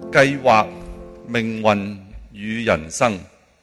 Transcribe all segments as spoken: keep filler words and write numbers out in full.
計劃命運與人生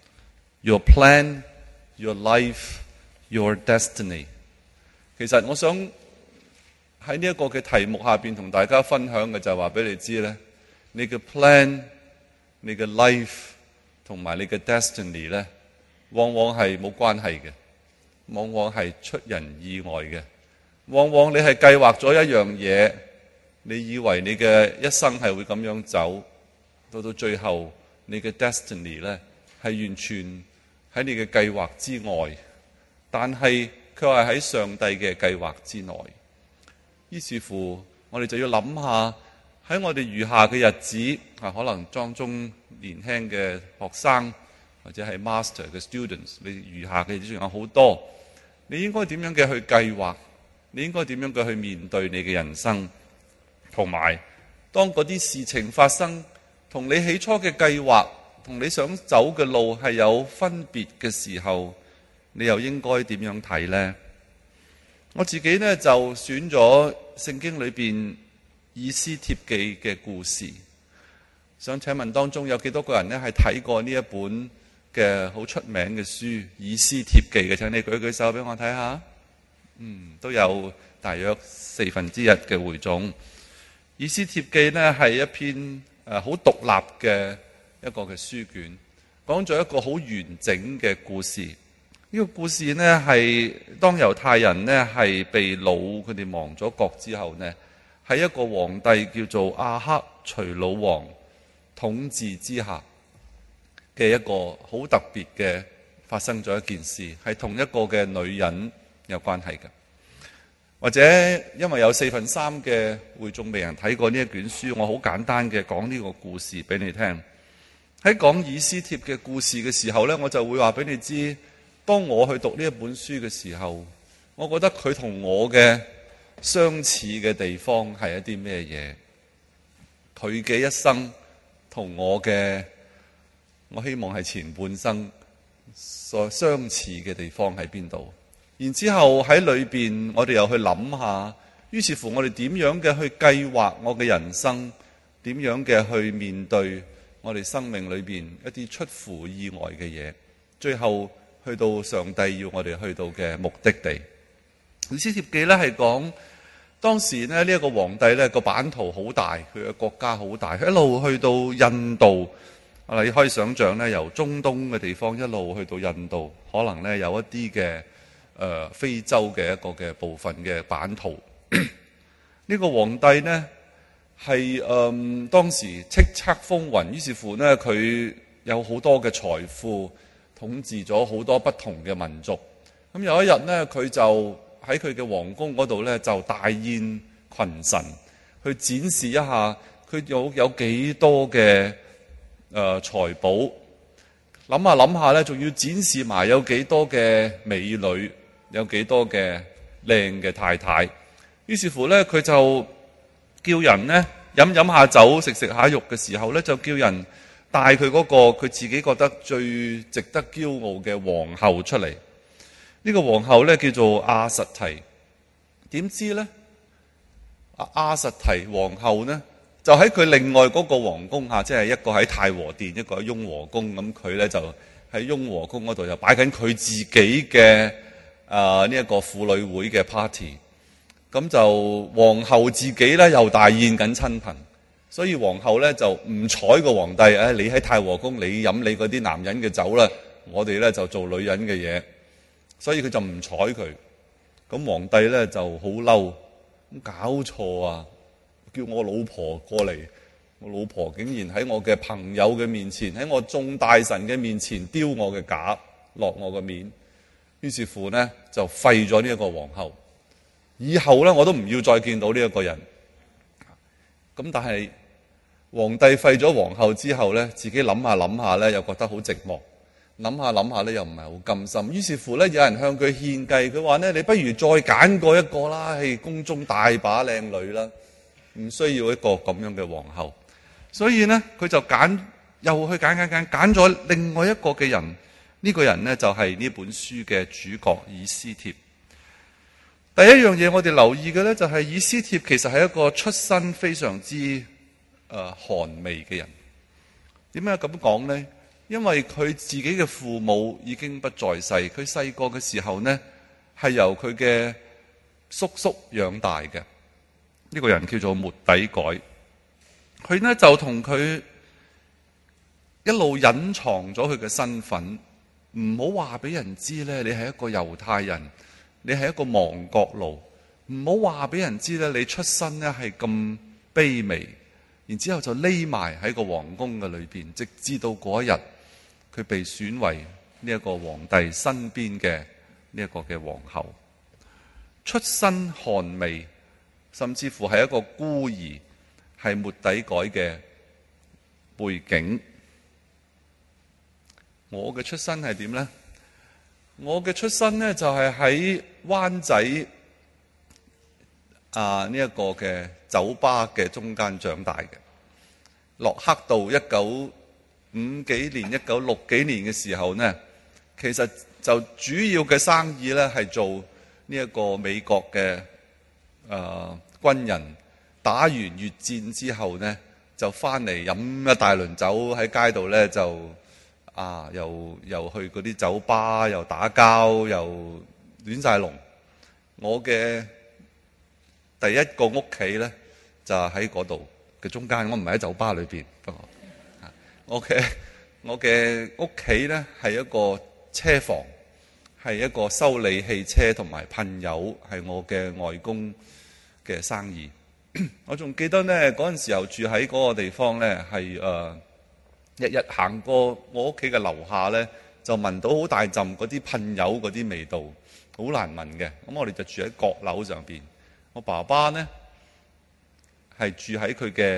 ，Your plan, your life, your destiny。其實我想喺呢一個嘅題目下邊同大家分享嘅就係話俾你知咧，你嘅 plan、你嘅 life 同埋你嘅 destiny 咧，往往係冇關係嘅，往往係出人意外嘅。往往你係計劃咗一樣嘢，你以為你嘅一生係會咁樣走，到到最後你嘅 destiny 咧係完全喺你嘅計劃之外，但係佢係喺上帝嘅計劃之內。於是乎，我哋就要諗下喺我哋餘下嘅日子，啊，可能當中年輕嘅學生或者係 master 嘅 students， 你餘下嘅仲有好多，你應該點樣嘅去計劃？你應該點樣嘅去面對你嘅人生？同埋，當嗰啲事情發生，同你起初嘅計劃，同你想走嘅路係有分別嘅時候，你又應該點樣睇呢？我自己呢，就選咗聖經裏邊以斯帖記嘅故事。想請問當中有幾多個人呢係睇過呢一本嘅好出名嘅書《以斯帖記》嘅？請你舉舉手俾我睇下。嗯，都有大約四分之一嘅會眾。以斯帖記呢係一篇誒好獨立嘅一個嘅書卷，講咗一個好完整嘅故事。呢個故事呢係當猶太人呢係被擄，佢哋亡咗國之後呢，喺一個皇帝叫做亞哈隨魯王統治之下嘅一個好特別嘅發生咗一件事，係同一個嘅女人有關係嘅。或者因為有四分三嘅會眾未人睇過呢一卷書，我好簡單嘅講呢個故事俾你聽。喺講以斯帖嘅故事嘅時候呢，我就會話俾你知，當我去讀呢一本書嘅時候，我覺得佢同我嘅相似嘅地方係一啲咩嘢？佢嘅一生同我嘅，我希望係前半生所相似嘅地方喺邊度？然之後喺裏邊，我哋又去諗下，於是乎我哋點樣嘅去計劃我嘅人生，點樣嘅去面對我哋生命裏邊一啲出乎意外嘅嘢，最後去到上帝要我哋去到嘅目的地。以斯帖記咧係講當時咧呢一個皇帝咧個版圖好大，佢嘅國家好大，一路去到印度。啊，你可以想象咧，由中東嘅地方一路去到印度，可能咧有一啲嘅。誒、呃、非洲嘅一個嘅部分嘅版圖，呢個皇帝呢係誒、呃、當時叱咤風雲，於是乎呢，佢有好多嘅財富，統治咗好多不同嘅民族。咁有一日呢，佢就喺佢嘅皇宮嗰度呢，就大宴群臣，去展示一下佢有有幾多嘅誒財寶。諗下諗下呢，仲要展示埋有幾多嘅美女。有幾多嘅靚嘅太太，於是乎呢，佢就叫人呢飲飲下酒、食食下肉嘅時候呢，就叫人帶佢嗰個佢自己覺得最值得驕傲嘅皇后出嚟。呢個皇后呢，叫做亞實提。點知呢？亞亞實提皇后呢，就喺佢另外嗰個皇宮下，即係一個喺太和殿，一個喺雍和宮。咁佢呢，就喺雍和宮嗰度就擺緊佢自己嘅。啊！呢、這、一個婦女會嘅 party， 咁就皇后自己咧又大宴緊親朋，所以皇后咧就唔睬個皇帝，誒、哎、你喺太和宮你飲你嗰啲男人嘅酒啦，我哋咧就做女人嘅嘢，所以佢就唔睬佢。咁皇帝咧就好嬲，咁搞錯啊！叫我老婆過嚟，我老婆竟然喺我嘅朋友嘅面前，喺我眾大臣嘅面前丟我嘅架，落我嘅面。於是乎呢，就廢咗呢一個皇后，以後呢，我都唔要再見到呢一個人。咁但係皇帝廢咗皇后之後呢，自己諗下諗下呢，又覺得好寂寞，諗下諗下呢，又唔係好甘心。於是乎呢，有人向佢獻計，佢話呢，你不如再揀過一個啦，係宮中大把靚女啦，唔需要一個咁樣嘅皇后。所以呢，佢就揀，又去揀揀揀，揀咗另外一個嘅人。呢個人呢，就係呢本書嘅主角以斯帖。第一樣嘢我哋留意嘅呢，就係以斯帖其實係一個出身非常之誒寒微嘅人。 點解咁講呢？因為佢自己嘅父母已經不在世，佢細個嘅時候呢，係由佢嘅叔叔養大嘅。呢個人叫做末底改，佢呢就同佢一路隱藏咗佢嘅身份，唔好話俾人知呢，你係一個猶太人，你係一個亡國奴，唔好話俾人知呢，你出身呢係咁卑微。然之後就匿埋喺個皇宮嘅裏邊，直至到嗰一日佢被選為呢一個皇帝身邊嘅呢一個嘅皇后，出身寒微，甚至乎係一個孤兒，係末底改嘅背景。我嘅出身係點呢？我嘅出身呢，就係喺灣仔啊呢一個嘅酒吧嘅中間長大嘅。洛克道一九五幾年、一九六幾年嘅時候呢，其實就主要嘅生意呢係做呢一個美國嘅誒、呃、軍人打完越戰之後呢，就翻嚟飲一大輪酒喺街度呢，就啊又又去嗰啲酒吧，又打交，又亂晒龍。我嘅第一個屋企呢，就喺嗰度嘅中間，我唔係喺酒吧裏邊，不過我嘅我嘅屋企呢係一個車房，係一個修理汽車同埋噴油，係我嘅外公嘅生意。我仲記得呢嗰陣時候住喺嗰個地方呢，係誒、呃、日日行過我屋企嘅樓下呢，就聞到好大陣嗰啲噴油嗰啲味道，好難聞嘅。咁我哋就住喺閣樓上邊。我爸爸呢係住喺佢嘅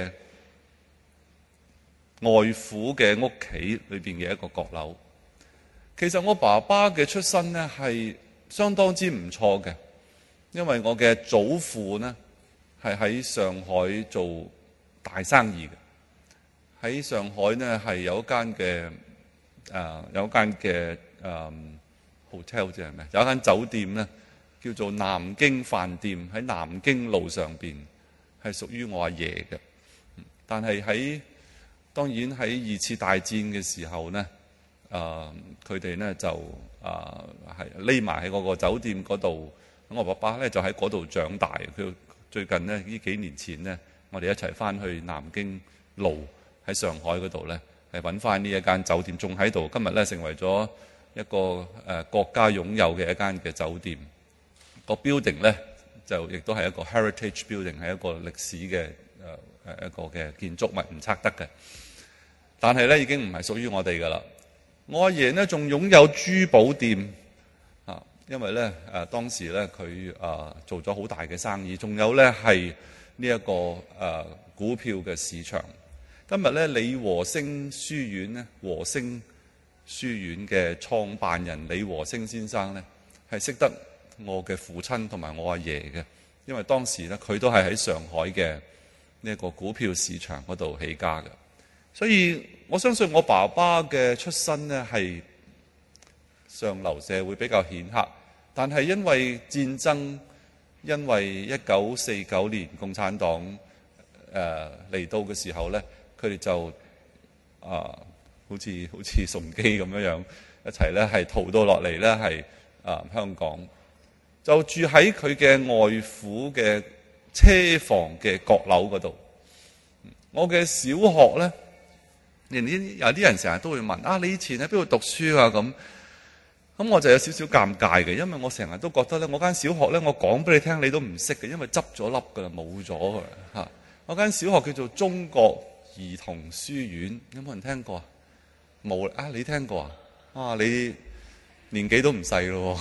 外父嘅屋企裏邊嘅一個閣樓。其實我爸爸嘅出身呢係相當之唔錯嘅，因為我嘅祖父呢係喺上海做大生意嘅。喺上海呢係有一間嘅誒有一間嘅誒 hotel 即係咩？有一間酒店呢叫做南京飯店，喺南京路上邊，係屬於我阿爺嘅。但係喺當然喺二次大戰嘅時候呢，誒佢哋呢就誒係匿埋喺嗰個酒店嗰度。咁我爸爸呢就喺嗰度長大。佢最近呢呢幾年前呢，我哋一齊翻去南京路喺上海嗰度呢，係揾翻呢一間酒店，仲喺度。今日呢成為咗一個誒國家擁有嘅一間嘅酒店。個 building 呢就亦都係一個 heritage building， 係一個歷史嘅誒誒一個嘅建築物，唔拆得嘅。但係呢已經唔係屬於我哋噶啦。我阿爺呢仲擁有珠寶店啊，因為呢誒、啊、當時呢佢誒做咗好大嘅生意，仲有呢係呢一個誒、啊、股票嘅市場。今日呢李和星書院呢，和星書院嘅創辦人李和星先生呢係識得我嘅父親同埋我阿爺嘅，因為當時呢佢都係喺上海嘅呢一個股票市場嗰度起家嘅。所以我相信我爸爸嘅出身呢係上流社會比較顯赫，但係因為戰爭，因為一九四九年共產黨誒嚟到嘅時候呢，佢哋就啊、呃、好似好似崇基咁樣樣一齊呢係逃到落嚟呢係啊香港。就住喺佢嘅外父嘅車房嘅閣樓嗰度。我嘅小學呢，人啲有啲人成日都會問啊，你以前喺邊度讀書啊？咁咁我就有少少尷尬嘅，因為我成日都覺得呢，我間小學呢，我講俾你聽，你都唔識嘅，因為執咗笠噶啦，冇咗㗎嚇。我間小學叫做中國兒童書院，有冇人聽過啊？冇啊？你聽過啊？啊，你年紀都唔細咯。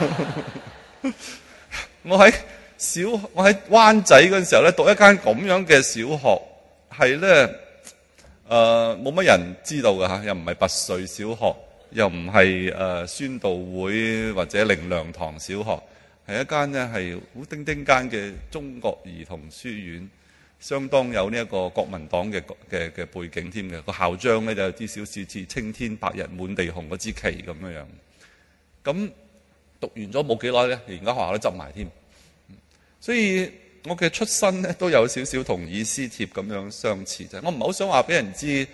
我喺小我喺灣仔嗰陣時候咧，讀一間咁樣嘅小學，係咧誒冇乜人知道㗎嚇，又唔係拔萃小學，又唔係誒宣道會或者靈糧堂小學，係一間呢係好丁丁間嘅中國兒童書院，相當有呢一個國民黨嘅嘅嘅背景添嘅。個校章咧就有啲少少似青天白日滿地紅嗰支旗咁樣樣。咁讀完咗冇幾耐咧，連間學校都執埋添。所以我嘅出身咧都有少少同以斯帖咁樣相似，就係我唔係好想話俾人知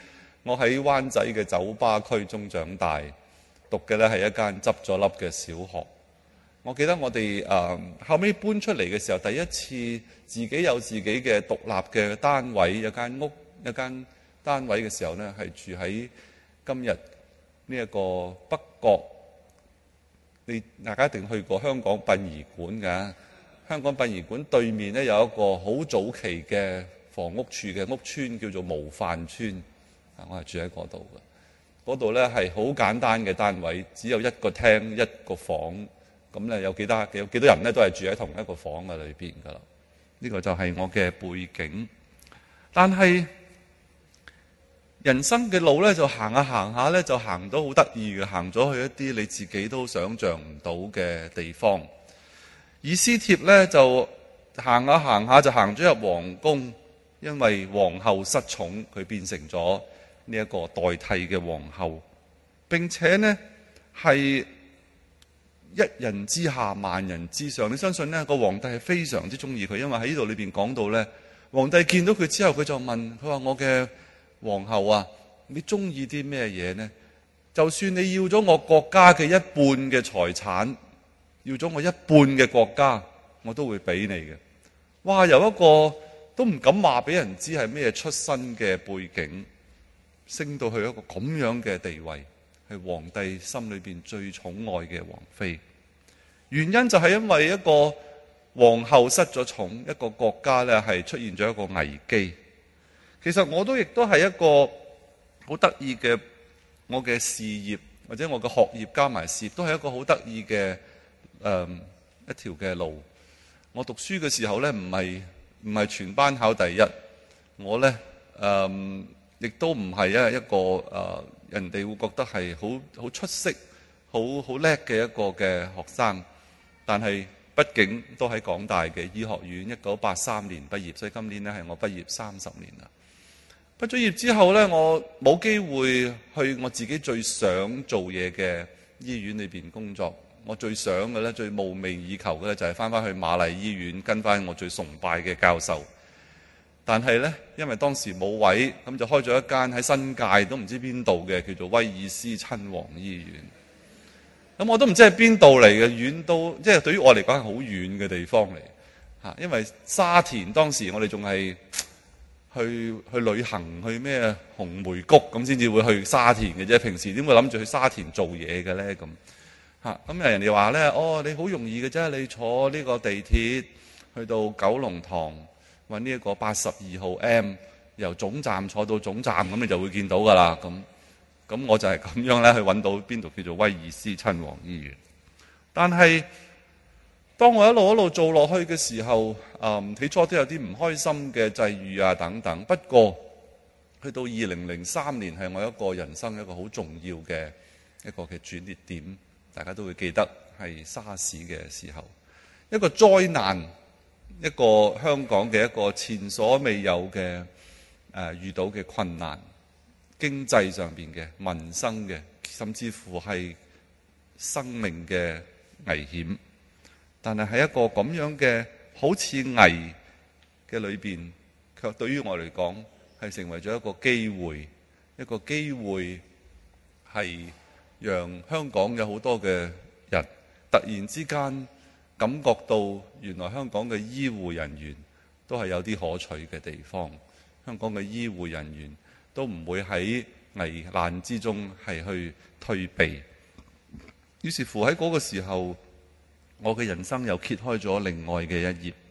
我喺灣仔嘅酒吧區中長大，讀嘅呢係一間執咗笠嘅小學。我記得我哋誒、呃、後尾搬出嚟嘅時候，第一次自己有自己嘅獨立嘅單位，有間屋，一間單位嘅時候呢，係住喺今日呢一個北角。你大家一定去過香港殯儀館㗎？香港殯儀館對面呢，有一個好早期嘅房屋處嘅屋邨，叫做模範邨。啊，我係住喺嗰度嘅。嗰度呢係好簡單嘅單位，只有一個廳一個房。咁咧有幾多有幾多人咧都係住喺同一個房嘅裏邊㗎啦。呢個就係我嘅背景。但係人生嘅路咧就行下行下咧就行到好得意嘅，行咗去一啲你自己都想像唔到嘅地方。以斯帖咧就行下行下就行咗入皇宮，因為皇后失寵，佢變成咗呢一個代替嘅皇后。並且呢係一人之下萬人之上，你相信呢個皇帝係非常之中意佢，因為喺呢度裏邊講到呢，皇帝見到佢之後，佢就問佢話：我嘅皇后啊，你中意啲咩嘢呢？就算你要咗我國家嘅一半嘅財產，要咗我一半嘅國家，我都會俾你嘅。哇！由一個都唔敢話俾人知係咩出身嘅背景，升到去一個咁樣嘅地位。係皇帝心裏邊最寵愛嘅王妃，原因就係因為一個皇后失咗寵，一個國家呢係出現咗一個危機。其實我都亦都係一個好得意嘅，我嘅事業或者我嘅學業加埋事業都係一個好得意嘅誒一條嘅路。我讀書嘅時候呢，唔係唔係全班考第一，我呢誒亦都唔係一一個誒。呃人哋會覺得係好好出色、好好叻嘅一個嘅學生，但係畢竟都喺港大嘅醫學院，一九八三年畢業，所以今年呢係我畢業三十年啦。畢咗業之後呢，我冇機會去我自己最想做嘢嘅醫院裏邊工作。我最想嘅呢，最夢寐以求嘅呢，就係翻返去瑪麗醫院跟翻我最崇拜嘅教授。但係呢，因為當時冇位，咁就開咗一間喺新界都唔知邊度嘅叫做威爾斯親王醫院。咁我都唔知係邊度嚟嘅，遠到即係對於我嚟講係好遠嘅地方嚟嚇。因為沙田當時我哋仲係去去旅行去咩紅梅谷咁先至會去沙田嘅啫。平時點會諗住去沙田做嘢嘅呢？咁嚇咁人哋話呢，哦，你好容易嘅啫，你坐呢個地鐵去到九龍塘。揾呢一個八十二號 M 由總站坐到總站，咁你就會見到㗎啦。咁咁我就係咁樣咧去揾到邊度叫做威爾斯親王醫院。但係當我一路一路做落去嘅時候，嗯，起初都有啲唔開心嘅際遇啊等等。不過去到二零零三年係我一個人生一個好重要嘅一個嘅轉捩點，大家都會記得係沙士嘅時候，一個災難。一個香港嘅一個前所未有嘅誒、呃、遇到嘅困難，經濟上邊嘅、民生嘅，甚至乎係生命嘅危險。但係喺一個咁樣嘅好似危嘅裏邊，卻對於我嚟講係成為咗一個機會，一個機會係讓香港有好多嘅人突然之間感覺到原來香港嘅醫護人員都係有啲可取嘅地方，香港嘅醫護人員都唔會喺危難之中係去退避。於是乎喺嗰個時候，我嘅人生又揭開咗另外嘅一頁。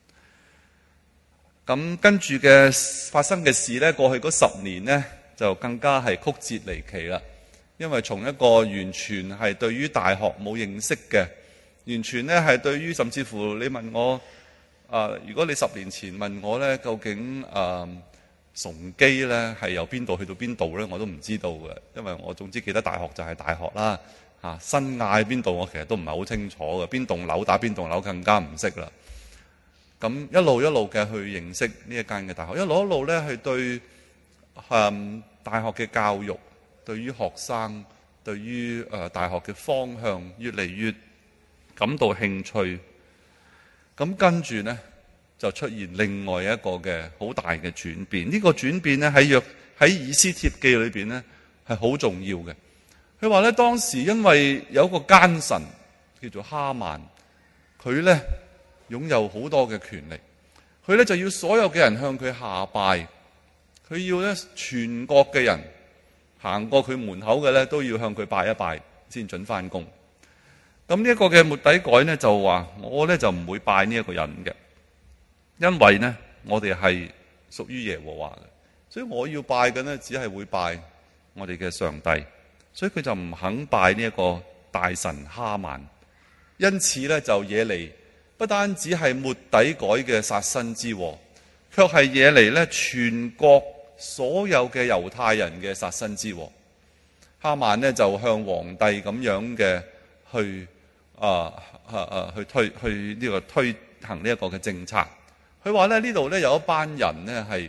咁跟住嘅發生嘅事呢，過去嗰十年呢，就更加係曲折離奇啦。因為從一個完全係對於大學冇認識嘅，完全咧係對於甚至乎你問我啊、呃，如果你十年前問我咧，究竟啊、呃、崇基咧係由邊度去到邊度咧，我都唔知道嘅，因為我總之記得大學就係大學啦嚇、啊，新亞邊度我其實都唔係好清楚嘅，邊棟樓打邊棟樓更加唔識啦。咁一路一路嘅去認識呢一間嘅大學，一路一路咧係對誒、嗯、大學嘅教育，對於學生，對於誒、呃、大學嘅方向越嚟越感到興趣。咁跟住呢， 就出現另外一個嘅好大嘅轉變。呢個轉變咧喺約喺以斯帖記裏邊咧係好重要嘅。佢話咧當時因為有一個奸臣叫做哈曼，佢咧擁有好多嘅權力，佢咧就要所有嘅人向佢下拜，佢要咧全國嘅人行過佢門口嘅咧都要向佢拜一拜先准翻工。咁呢一個嘅末底改咧就話：我咧就唔會拜呢一個人嘅，因為咧我哋係屬於耶和華嘅，所以我要拜嘅呢，只係會拜我哋嘅上帝。所以佢就唔肯拜呢一個大臣哈曼，因此咧就惹嚟不單止係末底改嘅殺身之禍，卻係惹嚟咧全國所有嘅猶太人嘅殺身之禍。哈曼呢，就向皇帝咁樣嘅去啊啊啊去推去呢個推行呢一個嘅政策。佢話咧呢度咧有一班人呢係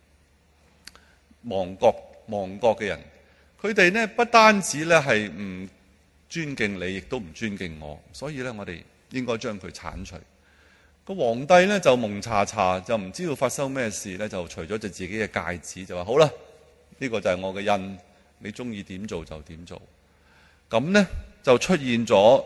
亡國亡國嘅人。佢哋呢不單止咧係唔尊敬你，亦都唔尊敬我，所以咧我哋應該將佢剷除。個皇帝呢就蒙查查，就唔知道發生咩事咧，就除咗隻自己嘅戒指，就話好啦，呢個就係我嘅印，你中意點做就點做。咁呢就出現咗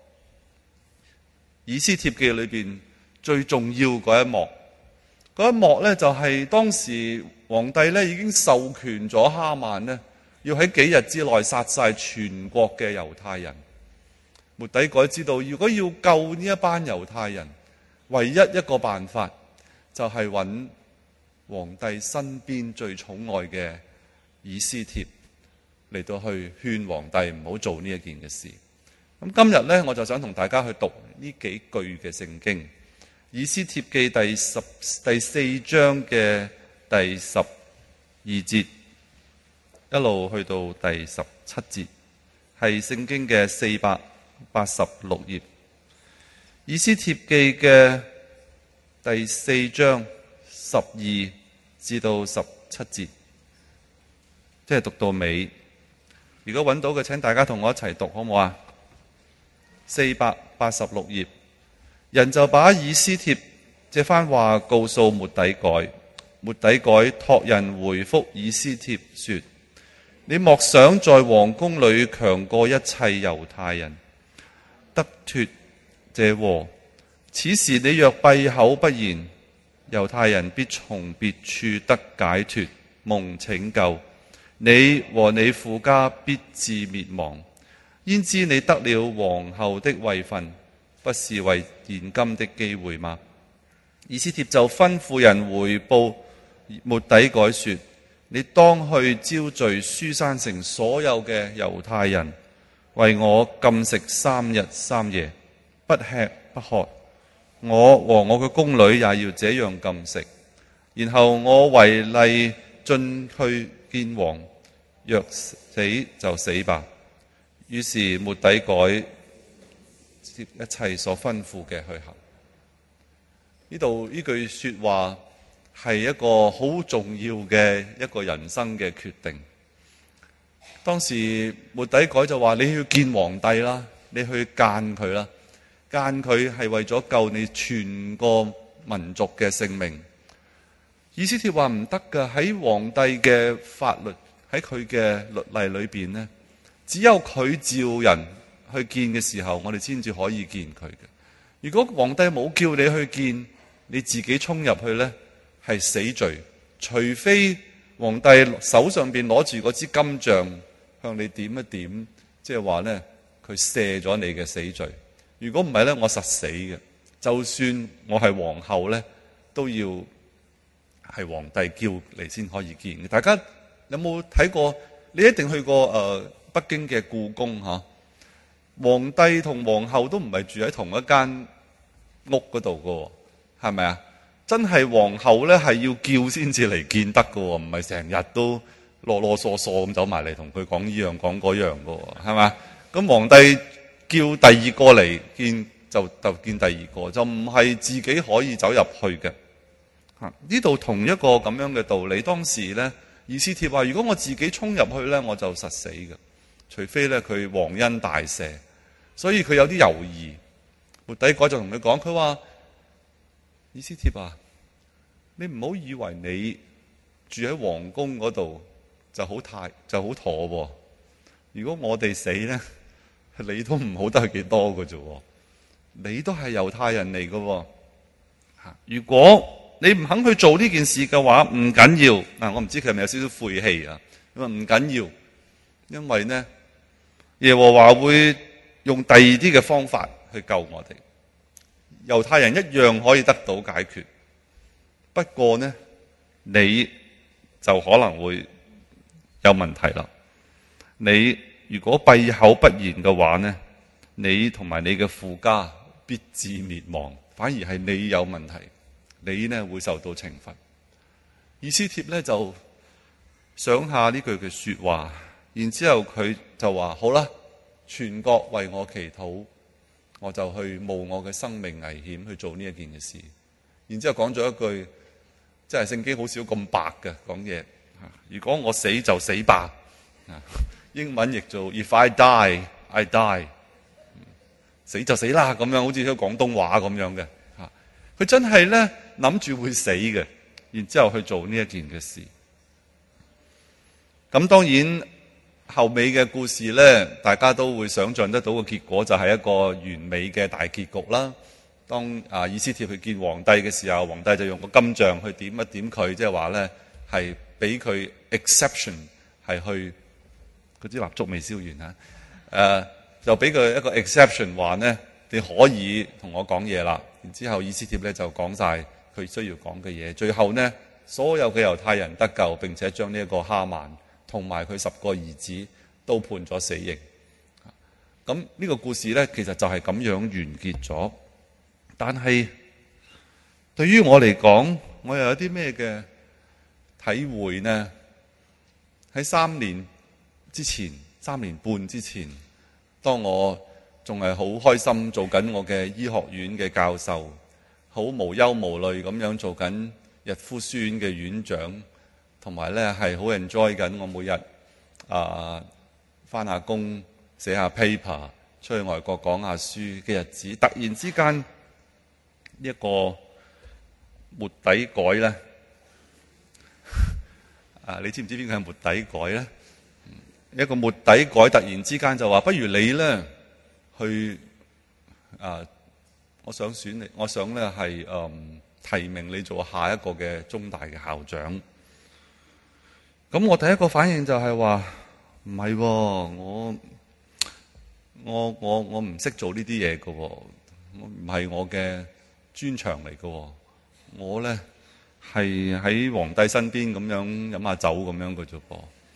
以斯帖記裏邊最重要嗰一幕。嗰一幕咧就係當時皇帝咧已經授權咗哈曼呢，要喺幾日之內殺晒全國嘅猶太人。末底改知道，如果要救呢一班猶太人，唯一一個辦法就係揾皇帝身邊最寵愛嘅以斯帖嚟到去勸皇帝唔好做呢一件嘅事。咁今日呢，我就想同大家去讀呢幾句嘅聖經，以斯帖記第十第四章嘅第十二節。一路去到第十七節，係聖經嘅四百八十六頁，以斯帖記嘅第四章十二至到十七節，即係讀到尾。如果揾到嘅，請大家同我一齊讀好唔好啊？四百八十六頁，人就把以斯帖這番話告訴末底改，末底改託人回覆以斯帖說：你莫想在王宮裏強過一切猶太人，得脫這禍。此時你若閉口不言，猶太人必從別處得解脫，蒙拯救，你和你父家必致滅亡。焉知你得了皇后的位分，不是為現今的機會嗎？以斯帖就吩咐人回報末底改說：你當去招聚書珊城所有嘅猶太人，為我禁食三日三夜，不吃不喝。我和我嘅宮女也要這樣禁食。然後我為例進去見王，若死就死吧。於是末底改接一切所吩咐嘅去行。呢度呢句說話係一個好重要嘅一個人生嘅決定。當時末底改就話：你要見皇帝啦，你去諫佢啦，諫佢係為咗救你全個民族嘅性命。以斯帖話唔得噶，喺皇帝嘅法律，喺佢嘅律例裏邊呢，只有佢召人去見嘅時候，我哋先至可以見佢嘅。如果皇帝冇叫你去見，你自己衝入去呢，係死罪。除非皇帝手上邊攞住嗰支金杖向你點一點，即係話呢，佢赦咗你嘅死罪。如果唔係呢，我實死嘅。就算我係皇后呢，都要係皇帝叫嚟先可以見。大家有冇睇過？你一定去過誒、呃、北京嘅故宮吓，皇帝同皇后都唔係住喺同一間屋嗰度噶，係咪啊？真係皇后咧係要叫先至嚟見得噶，唔係成日都囉囉嗦嗦咁走埋嚟同佢講呢樣講嗰樣噶，係咪？咁皇帝叫第二個嚟見就就見第二個，就唔係自己可以走入去嘅。吓，呢度同一個咁樣嘅道理。當時咧，以斯帖話：如果我自己衝入去咧，我就實死嘅。除非咧佢皇恩大赦，所以佢有啲猶豫。末底改就同佢講，佢話：以斯帖啊， 你唔好以為你住喺皇宮嗰度就好太就好妥喎。如果我哋死咧，你都唔好得去幾多嘅啫。你都係猶太人嚟嘅。如果你唔肯去做呢件事嘅話，唔緊要。嗱，我唔知佢係咪有少少晦氣啊？咁啊唔緊要，因為呢，耶和華會用第二啲嘅方法去救我哋。猶太人一樣可以得到解決，不過呢，你就可能會有問題啦。你如果閉口不言嘅話呢，你同埋你嘅父家必致滅亡，反而係你有問題，你呢會受到懲罰。以斯帖呢就想下呢句嘅說話，然之後佢就話：好啦，全國為我祈禱，我就去冒我嘅生命危險去做呢一件嘅事。然之後講咗一句，即係聖經好少咁白嘅講嘢。如果我死就死吧，英文譯做 If I die, I die， 死就死啦，咁樣好似啲廣東話咁樣嘅。佢真係咧諗住會死嘅，然之後去做呢一件嘅事。咁當然後尾嘅故事咧，大家都會想象得到嘅結果就係一個完美嘅大結局啦。當啊以斯帖去見皇帝嘅時候，皇帝就用個金杖去點一點佢，即係話咧係俾佢 exception 係去嗰支蠟燭未燒完啊，誒、呃、就俾佢一個 exception 話咧你可以同我講嘢啦。然之後以斯帖咧就講晒佢需要講嘅嘢，最後呢，所有嘅猶太人得救，並且將呢一個哈曼同埋佢十個兒子都判咗死刑。咁呢個故事呢，其實就係咁樣完結咗。但係對於我嚟講，我又有啲咩嘅體會呢？喺三年之前，三年半之前，當我仲係好開心做緊我嘅醫學院嘅教授，好無憂無慮咁樣做緊逸夫書院嘅院長，同埋咧係好 enjoy 緊我每日啊返下工寫下 paper 出去外國講下書嘅日子，突然之間呢一個末底改咧啊，你知唔知邊個係末底改咧？一個末底改突然之間就話：不如你咧去啊！我想選你，我想咧係誒提名你做下一個嘅中大嘅校長。咁我第一個反應就係話唔係，我我我我唔識做呢啲嘢嘅，我唔係我嘅專長嚟嘅。我咧係喺皇帝身邊咁樣飲下酒咁樣嘅啫噃。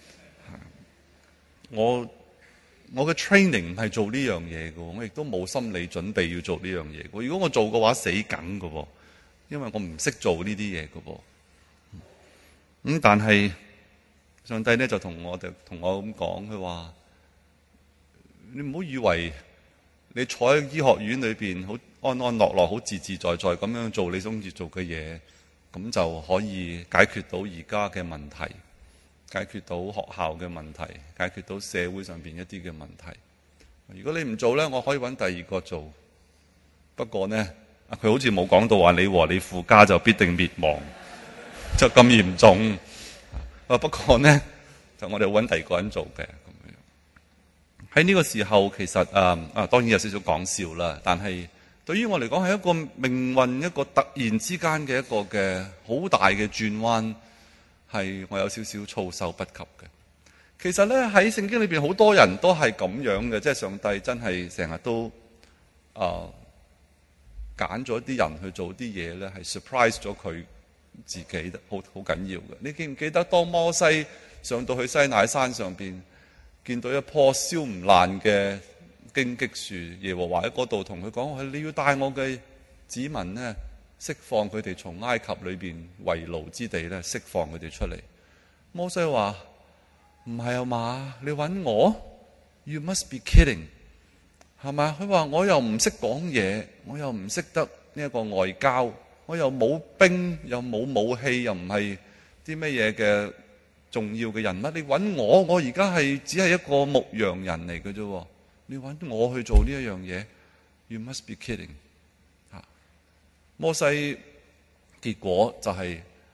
我我嘅 training 唔係做呢樣嘢嘅，我亦都冇心理準備要做呢樣嘢。如果我做嘅話，死梗嘅，因為我唔識做呢啲嘢嘅。咁、嗯、但係上帝咧就同我哋同我咁講，佢話你唔好以為你坐喺醫學院裏邊好安安樂樂、好自自在在咁樣做你中意做嘅嘢，咁就可以解決到而家嘅問題。解決到學校嘅問題，解決到社會上邊一啲嘅問題。如果你唔做呢，我可以揾第二個做。不過呢，佢好似冇講到話你和你父家就必定滅亡，就咁嚴重。不過呢，就我哋揾第二個人做嘅。喺呢個時候，其實啊啊，當然有少少講笑啦。但係對於我嚟講，係一個命運一個突然之間嘅一個嘅好大嘅轉彎。係我有少少措手不及嘅。其實咧喺聖經裏邊好多人都係咁樣嘅，即係上帝真係成日都啊揀咗啲人去做啲嘢咧，係 surprise 咗佢自己，好好緊要嘅。你記唔記得當摩西上到去西乃山上邊，見到一棵燒唔爛嘅荊棘樹，耶和華喺嗰度同佢講：你要帶我嘅子民呢，釋放佢哋從埃及裏邊為奴之地咧，釋放佢哋出嚟。摩西話：唔係啊嘛，你揾我 ？You must be kidding， 係嘛？佢話我又唔識講嘢，我又唔識得呢一個外交，我又冇兵，又冇武器，又唔係啲乜嘢嘅重要嘅人物。你揾我，我而家係只係一個牧羊人嚟嘅啫。你揾我去做呢一樣嘢 ？You must be kidding。摩西結果就係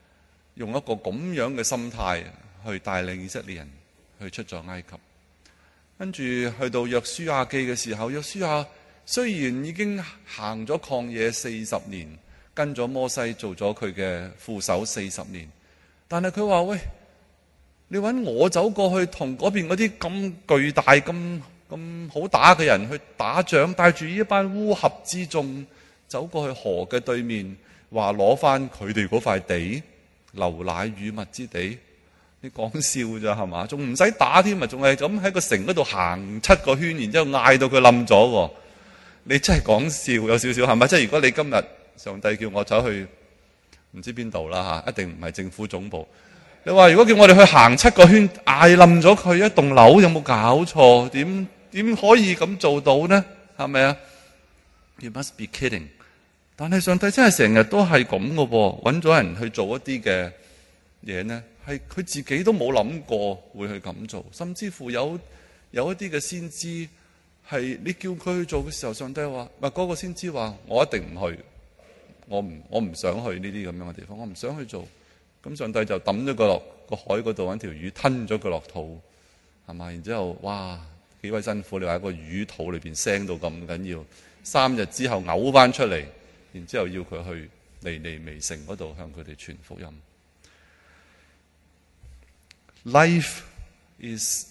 用一個咁樣嘅心態去帶領以色列人去出咗埃及。跟住去到約書亞記嘅時候，約書亞雖然已經行咗曠野四十年，跟咗摩西做咗佢嘅副手四十年，但係佢話：喂，你揾我走過去同嗰邊嗰啲咁巨大、咁咁好打嘅人去打仗，帶住呢一班烏合之眾走過去河嘅對面，話攞翻佢哋嗰塊地，流奶與蜜之地。你講笑咋係嘛？仲唔使打添啊？仲係咁喺個城嗰度行七個圈，然之後嗌到佢冧咗喎！你真係講笑，有少少係咪？即係如果你今日上帝叫我走去唔知邊度啦嚇，一定唔係政府總部。你話如果叫我哋去行七個圈，嗌冧咗佢一棟樓，有冇搞錯？點點可以咁做到呢？係咪啊？ You must be kidding！ 但係上帝真係成日都係咁嘅噃，揾咗人去做一啲嘅嘢呢，係佢自己都冇諗過會去咁做，甚至乎有有一啲嘅先知係你叫佢去做嘅時候，上帝話：唔係嗰個先知話，我一定唔去，我唔我唔想去呢啲咁樣嘅地方，我唔想去做。咁上帝就抌咗佢落個海嗰度，揾條魚吞咗佢落肚，係嘛？然之後哇，幾位辛苦，你話喺個魚肚裏邊腥到咁緊要，三日之後嘔翻出嚟，然之後要佢去尼尼微城嗰度向佢哋傳福音。Life is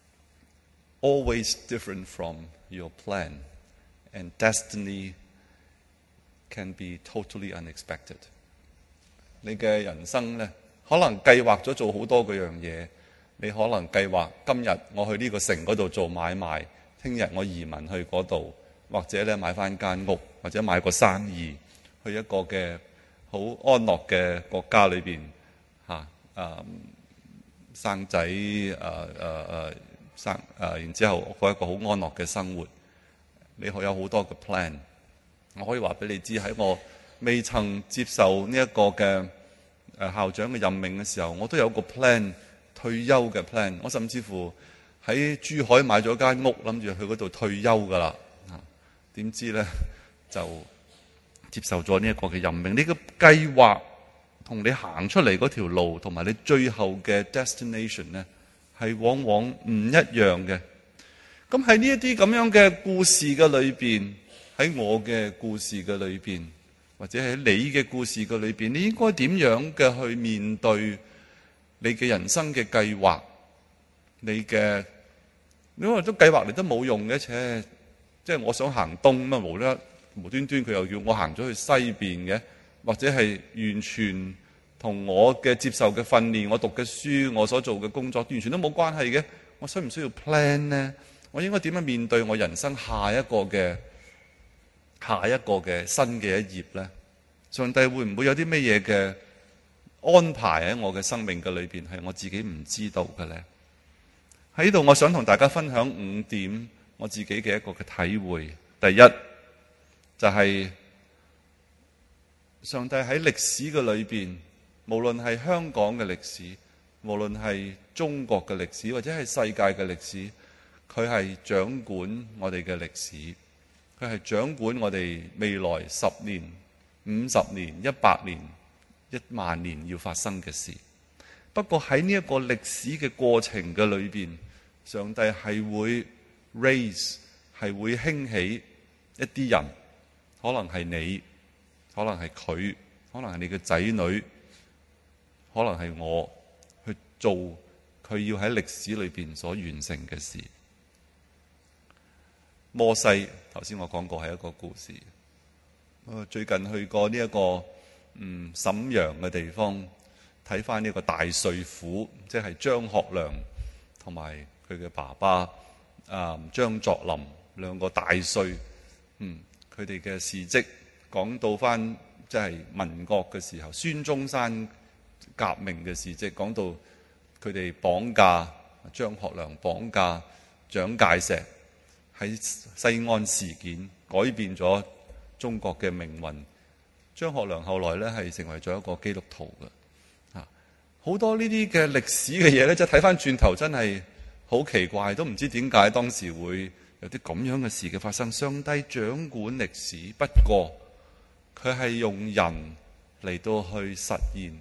always different from your plan, and destiny can be totally unexpected. 你嘅人生呢，可能計劃咗做好多嗰樣嘢，你可能計劃今日我去呢個城嗰度做買賣，聽日我移民去嗰度，或者咧買翻間屋，或者買個生意，去一個嘅好安樂嘅國家裏邊嚇啊。生仔誒誒誒生誒、呃，然之後過一個好安樂嘅生活。你可有好多嘅 plan。我可以話俾你知，喺我未曾接受呢一個嘅誒校長嘅任命嘅時候，我都有個 plan 退休嘅 plan。我甚至乎喺珠海買咗間屋，諗住去嗰度退休噶啦。啊，點知咧就接受咗呢一個嘅任命。呢個計劃同你行出嚟嗰條路，同埋你最後嘅 destination 呢，係往往唔一樣嘅。咁喺呢一啲咁樣嘅故事嘅裏邊，喺我嘅故事嘅裏邊，或者喺你嘅故事嘅裏邊，你應該點樣嘅去面對你嘅人生嘅計劃？你嘅你話都計劃嚟都冇用嘅，且即係我想行東咁啊，無啦無端端佢又叫我行咗去西邊嘅。或者係完全同我嘅接受嘅訓練、我讀嘅書、我所做嘅工作完全都冇關係嘅。我需唔需要 plan 呢？我應該點樣面對我人生下一個嘅下一個嘅新嘅一頁呢？上帝會唔會有啲咩嘢嘅安排喺我嘅生命嘅裏邊係我自己唔知道嘅呢？喺呢度我想同大家分享五點我自己嘅一個嘅體會。第一就係、是上帝喺歷史嘅裏邊，無論係香港嘅歷史，無論係中國嘅歷史，或者係世界嘅歷史，佢係掌管我哋嘅歷史，佢係掌管我哋未來十年、五十年、一百年、一萬年要發生嘅事。不過喺呢一個歷史嘅過程嘅裏邊，上帝係會 raise， 係會興起一啲人，可能係你。可能係佢，可能係你嘅仔女，可能係我去做佢要喺歷史裏邊所完成嘅事。摩西頭先我講過係一個故事。我最近去過呢、這、一個嗯瀋陽嘅地方，睇翻呢個大帥府，即係張學良同埋佢嘅爸爸啊張作霖兩個大帥，嗯佢哋嘅事蹟。講到翻即係民國嘅時候，孫中山革命嘅事蹟，講到佢哋綁架張學良、綁架蔣介石，喺西安事件改變咗中國嘅命運。張學良後來咧係成為咗一個基督徒嘅。啊，好多呢啲嘅歷史嘅嘢咧，即係睇翻轉頭真係好奇怪，都唔知點解當時會有啲咁樣嘅事嘅發生。上帝掌管歷史，不過佢係用人嚟到去實現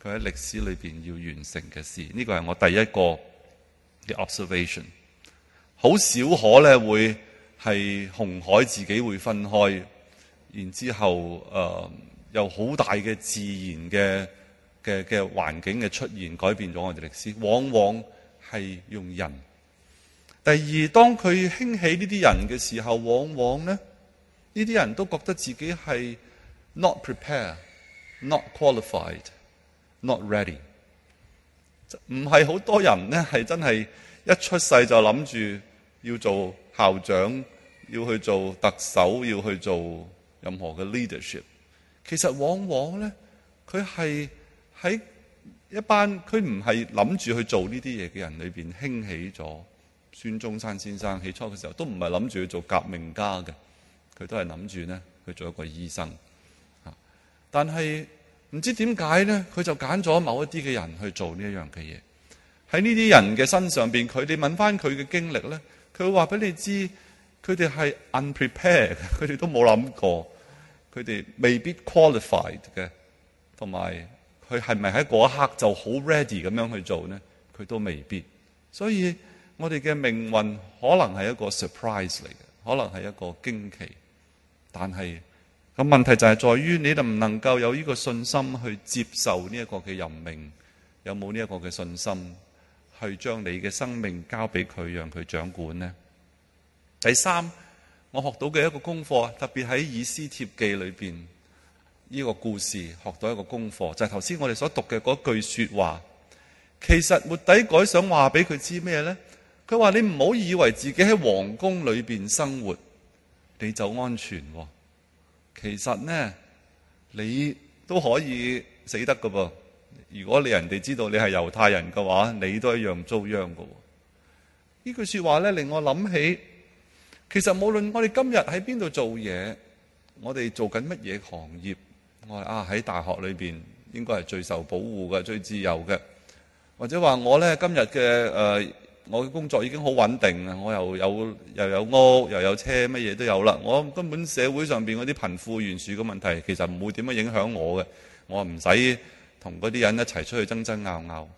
佢喺歷史裏邊要完成嘅事。呢個係我第一個嘅 observation。好少可咧會係紅海自己會分開，然之後誒、呃、有好大嘅自然嘅嘅嘅環境嘅出現，改變咗我哋歷史。往往係用人。第二，當佢興起呢啲人嘅時候，往往咧呢啲人都覺得自己係 not prepared、not qualified、not ready。唔係好多人咧係真係一出世就諗住要做校長，要去做特首，要去做任何嘅 leadership。其實往往咧，佢係喺一班佢唔係諗住去做呢啲嘢嘅人裏邊興起咗。孫中山先生起初嘅時候都唔係諗住去做革命家嘅，佢都係諗住咧去做一個醫生。但係唔知點解咧，佢就揀咗某一啲嘅人去做呢一樣嘅嘢。喺呢啲人嘅身上邊，佢哋問翻佢嘅經歷咧，佢會話俾你知，佢哋係 unprepared，佢哋都冇諗過，佢哋未必 qualified 嘅，同埋佢係咪喺嗰一刻就好 ready 咁樣去做呢？佢都未必。所以我哋嘅命運可能係一個 surprise 嚟嘅，可能係一個驚奇。但係個問題就係在於你能唔能夠有呢個信心去接受呢一個嘅任命，有冇呢一個嘅信心去將你嘅生命交俾佢，讓佢掌管呢？第三，我學到嘅一個功課，特別喺以斯帖記裏邊呢個故事學到一個功課，就係頭先我哋所讀嘅嗰句說話。其實末底改想話俾佢知咩呢？佢話你唔好以為自己喺皇宮裏邊生活你就安全，其實呢你都可以死得噶噃。如果你人哋知道你係猶太人嘅話，你都一樣遭殃噶。呢句說話咧令我諗起，其實無論我哋今日喺邊度做嘢，我哋做緊乜嘢行業，我係啊喺大學裏邊應該係最受保護嘅、最自由嘅，或者話我咧今日嘅誒。我嘅工作已經好穩定啊！我又有又有屋又有車，乜嘢都有啦。我根本社會上邊嗰啲貧富懸殊嘅問題，其實唔會點樣影響我嘅。我唔使同嗰啲人一齊出去爭爭拗拗。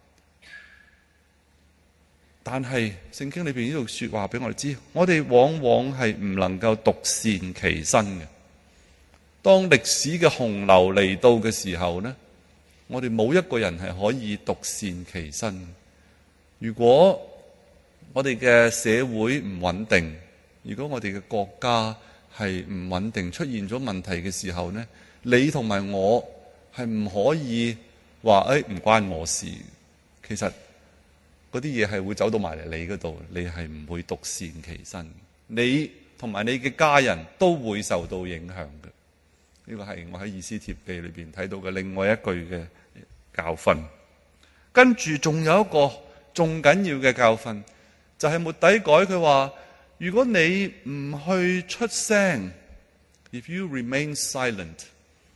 但係聖經裏邊呢度說話俾我哋知，我哋往往係唔能夠獨善其身嘅。當歷史嘅洪流嚟到嘅時候呢，我哋冇一個人係可以獨善其身。如果我哋嘅社會唔穩定，如果我哋嘅國家係唔穩定，出現咗問題嘅時候呢，你同埋我係唔可以話誒唔關我事。其實嗰啲嘢係會走到埋嚟你嗰度，你係唔會獨善其身。你同埋你嘅家人都會受到影響嘅。呢個係我喺以斯帖記裏邊睇到嘅另外一句嘅教訓。跟住仲有一個仲緊要嘅教訓。就係末底改佢話，如果你唔去出聲 ，if you remain silent，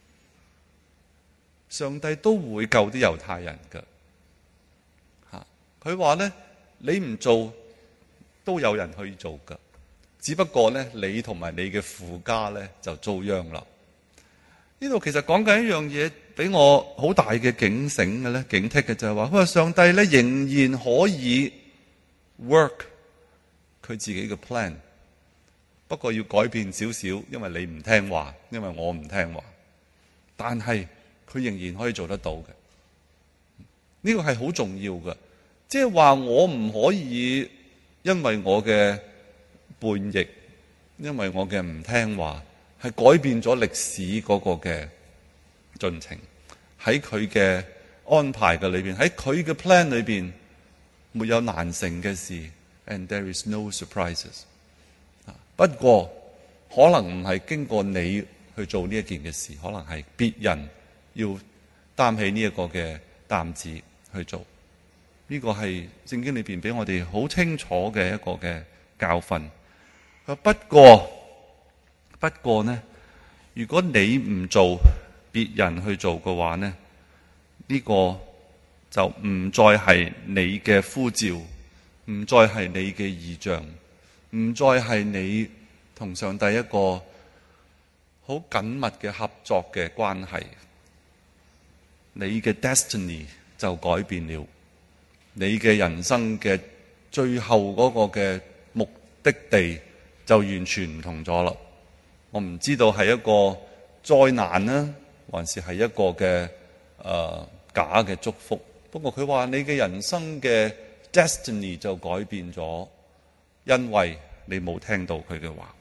上帝都會救啲猶太人㗎。吓，佢話咧，你唔做都有人去做㗎，只不過咧你同埋你嘅父家咧就遭殃啦。呢度其實講緊一樣嘢，俾我好大嘅警醒嘅咧，警惕嘅就係話，佢話上帝咧仍然可以work 佢自己嘅 plan， 不過要改變少少，因為你唔聽話，因為我唔聽話，但係佢仍然可以做得到嘅。呢個係好重要嘅，即係話我唔可以因為我嘅叛逆，因為我嘅唔聽話，係改變咗歷史嗰個嘅進程。喺佢嘅安排嘅裏邊，喺佢嘅 plan 裏邊，沒有難成嘅事 ，and there is no surprises。不過可能唔係經過你去做呢一件嘅事，可能係別人要擔起呢一個嘅擔子去做。呢個係聖經裏邊俾我哋好清楚嘅一個嘅教訓。不過不過呢，如果你唔做，別人去做嘅話呢，呢個就唔再係你嘅呼召，唔再係你嘅異象，唔再係你同上帝一個好緊密嘅合作嘅關係。 你嘅 destiny 就改變了，你嘅人生嘅最後嗰個嘅目的地就完全唔同咗啦。我唔知道係一個災難呢，還是係一個嘅誒、呃、假嘅祝福。不過佢話你嘅人生嘅 destiny 就改變咗，因為你冇聽到佢嘅話。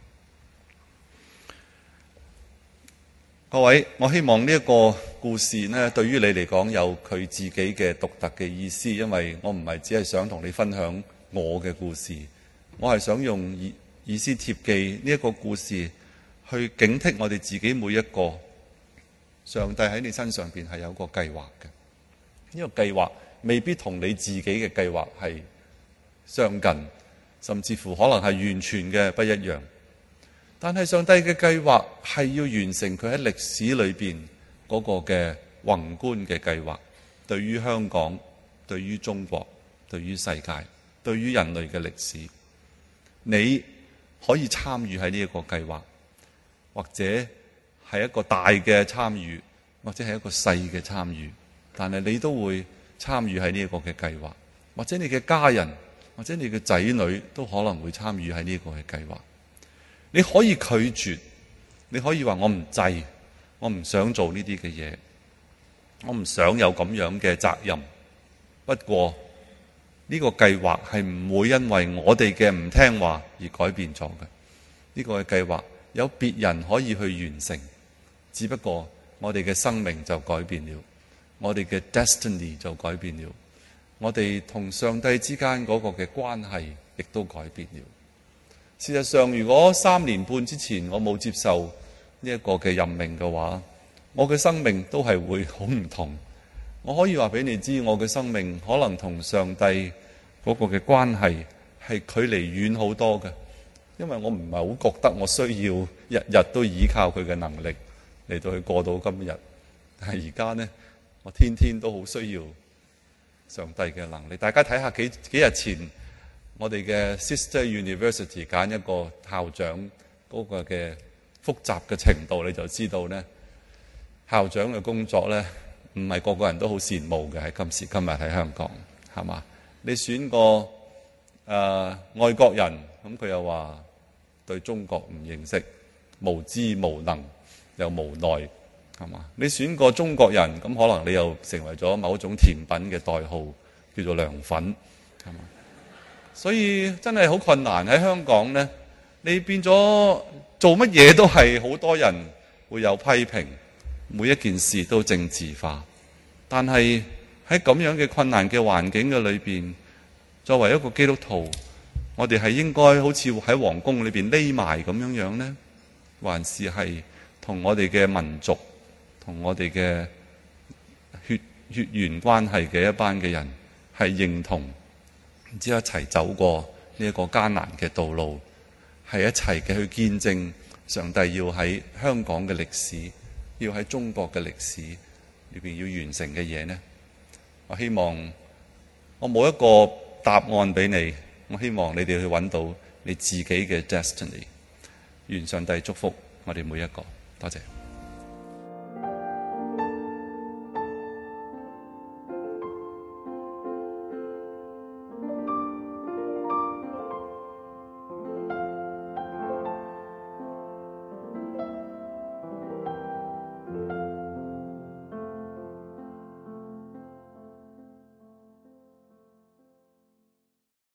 各位，我希望呢一個故事呢，對於你嚟講有佢自己嘅獨特嘅意思，因為我唔係只係想同你分享我嘅故事，我係想用以以斯帖記呢一個故事去警惕我哋自己每一個。上帝喺你身上邊係有個計劃嘅，呢個計劃未必同你自己嘅計劃係相近，甚至乎可能係完全嘅不一樣。但係上帝嘅計劃係要完成佢喺歷史裏邊嗰個嘅宏觀嘅計劃，對於香港、對於中國、對於世界、對於人類嘅歷史，你可以參與喺呢一個計劃，或者係一個大嘅參與，或者係一個細嘅參與，但係你都會參與喺呢一個嘅計劃，或者你嘅家人，或者你嘅仔女都可能會參與喺呢個嘅計劃。你可以拒絕，你可以話我唔制，我唔想做呢啲嘅嘢，我唔想有咁樣嘅責任。不過呢個計劃係唔會因為我哋嘅唔聽話而改變咗嘅。呢個嘅計劃有別人可以去完成，只不過我哋嘅生命就改變了，我哋嘅 destiny 就改變了，我哋同上帝之間嗰個嘅關係亦都改變了。事實上，如果三年半之前我冇接受呢一個嘅任命嘅話，我嘅生命都係會好唔同。我可以話俾你知，我嘅生命可能同上帝嗰個嘅關係係距離遠好多嘅，因為我唔係好覺得我需要日日都依靠佢嘅能力嚟到去過到今日。但係而家呢，我天天都好需要上帝嘅能力。大家睇下幾幾日前，我哋嘅 Sister University 揀一個校長嗰個嘅複雜嘅程度，你就知道呢，校長嘅工作呢，唔係個個人都好羨慕嘅。喺今時今日喺香港，係嘛？你選個誒、呃、外國人，咁佢又話對中國唔認識，無知無能又無奈，係嘛？你選個中國人，咁可能你又成為咗某種甜品嘅代號，叫做涼粉，係嘛？所以真係好困難喺香港呢，你變咗做乜嘢都係好多人會有批評，每一件事都政治化。但係喺咁樣嘅困難嘅環境嘅裏邊，作為一個基督徒，我哋係應該好似喺皇宮裏邊匿埋咁樣樣呢，還是係同我哋嘅民族、同我哋嘅血血緣關係嘅一班嘅人係認同，然之後一齊走過呢一個艱難嘅道路，係一齊嘅去見證上帝要喺香港嘅歷史，要喺中國嘅歷史裏邊要完成嘅嘢呢？我希望我冇一個答案俾你，我希望你哋去揾到你自己嘅 destiny。願上帝祝福我哋每一個，多謝。